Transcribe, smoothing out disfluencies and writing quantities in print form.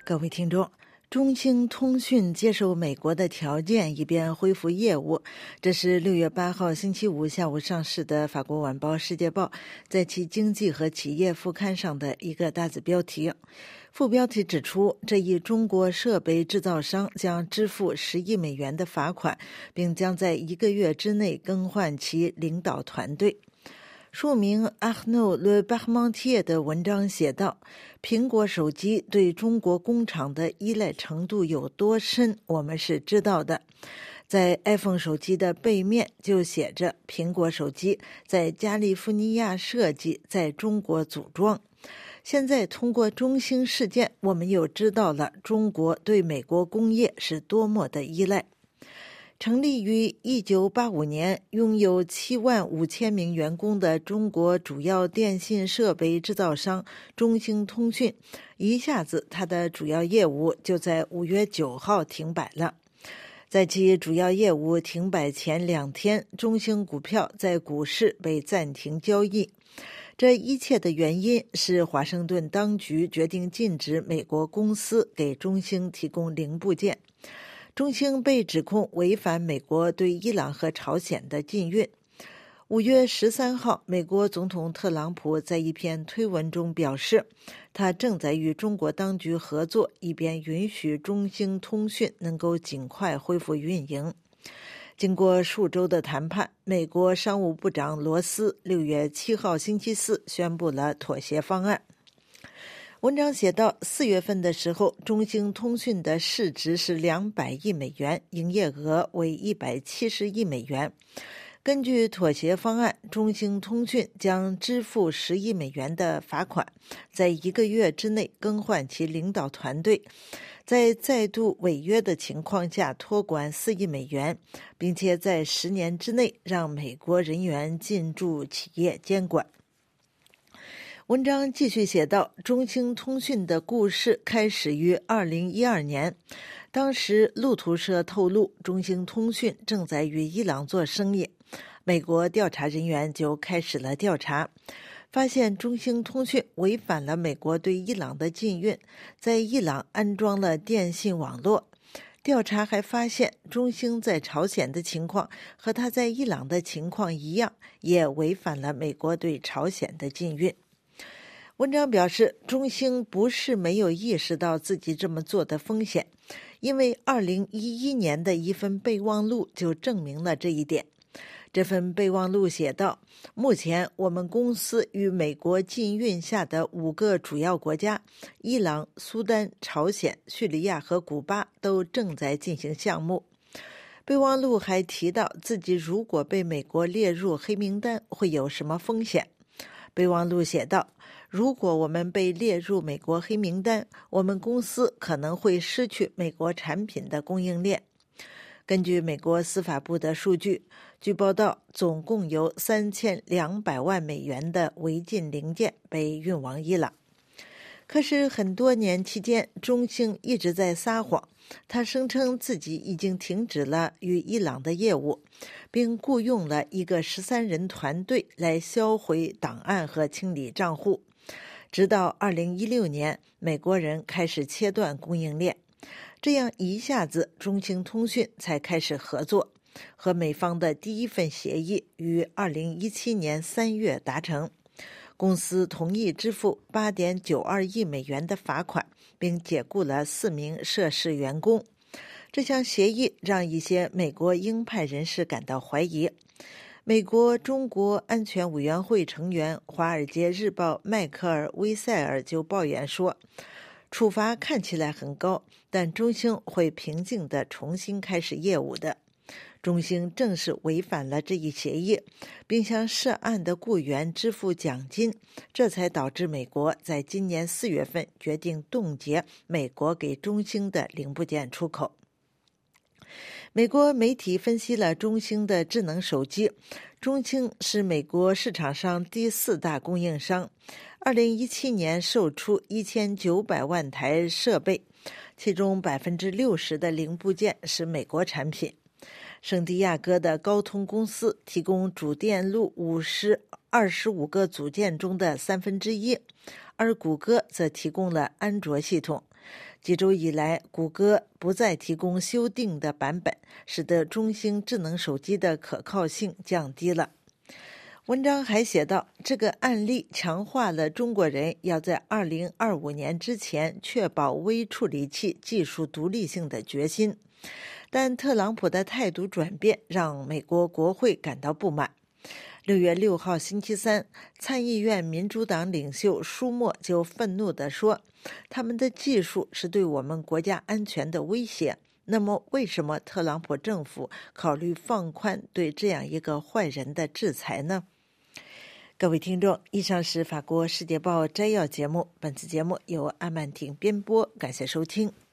各位听众，中兴通讯接受美国的条件，以便恢复业务。这是6月8号星期五下午上市的法国晚报《世界报》在其经济和企业副刊上的一个大字标题。副标题指出，这一中国设备制造商将支付10亿美元的罚款，并将在1个月之内更换其领导团队。署名Arnaud Le Parmentier 的文章写道，苹果手机对中国工厂的依赖程度有多深，我们是知道的。在 iPhone 手机的背面就写着苹果手机在加利福尼亚设计，在中国组装。现在通过中兴事件，我们又知道了中国对美国工业是多么的依赖。成立于1985年，拥有75000名员工的中国主要电信设备制造商中兴通讯，一下子它的主要业务就在5月9号停摆了。在其主要业务停摆前2天，中兴股票在股市被暂停交易。这一切的原因是华盛顿当局决定禁止美国公司给中兴提供零部件。中兴被指控违反美国对伊朗和朝鲜的禁运。5月13号，美国总统特朗普在一篇推文中表示，他正在与中国当局合作，以便允许中兴通讯能够尽快恢复运营。经过数周的谈判，美国商务部长罗斯6月7号星期四宣布了妥协方案。文章写道，4月份的时候，中兴通讯的市值是200亿美元，营业额为170亿美元。根据妥协方案，中兴通讯将支付10亿美元的罚款，在1个月之内更换其领导团队，在再度违约的情况下托管4亿美元，并且在10年之内让美国人员进驻企业监管。文章继续写道，中兴通讯的故事开始于2012年，当时路透社透露中兴通讯正在与伊朗做生意，美国调查人员就开始了调查，发现中兴通讯违反了美国对伊朗的禁运，在伊朗安装了电信网络。调查还发现，中兴在朝鲜的情况和他在伊朗的情况一样，也违反了美国对朝鲜的禁运。文章表示，中兴不是没有意识到自己这么做的风险，因为2011年的一份备忘录就证明了这一点。这份备忘录写道，目前我们公司与美国禁运下的5个主要国家伊朗、苏丹、朝鲜、叙利亚和古巴都正在进行项目。备忘录还提到自己如果被美国列入黑名单会有什么风险。备忘录写道，如果我们被列入美国黑名单，我们公司可能会失去美国产品的供应链。根据美国司法部的数据，据报道，总共有3200万美元的违禁零件被运往伊朗。可是很多年期间，中兴一直在撒谎，他声称自己已经停止了与伊朗的业务，并雇佣了一个13人团队来销毁档案和清理账户。直到2016年，美国人开始切断供应链，这样一下子中兴通讯才开始合作，和美方的第一份协议于2017年3月达成。公司同意支付8.92亿美元的罚款，并解雇了4名涉事员工。这项协议让一些美国鹰派人士感到怀疑。美国中国安全委员会成员《华尔街日报》迈克尔·威塞尔就抱怨说，处罚看起来很高，但中兴会平静地重新开始业务的。中兴正是违反了这一协议，并向涉案的雇员支付奖金，这才导致美国在今年4月份决定冻结美国给中兴的零部件出口。美国媒体分析了中兴的智能手机，中兴是美国市场上第4大供应商，2017年售出1900万台设备，其中60%的零部件是美国产品。圣地亚哥的高通公司提供主电路25个组件中的1/3，而谷歌则提供了安卓系统。 几周以来，谷歌不再提供修订的版本，使得中兴智能手机的可靠性降低了。文章还写道，这个案例强化了中国人要在2025年之前确保微处理器技术独立性的决心。但特朗普的态度转变让美国国会感到不满。6月6号星期三，参议院民主党领袖舒默就愤怒地说，他们的技术是对我们国家安全的威胁。那么为什么特朗普政府考虑放宽对这样一个坏人的制裁呢？各位听众，以上是法国世界报摘要节目，本次节目由阿曼婷编播，感谢收听。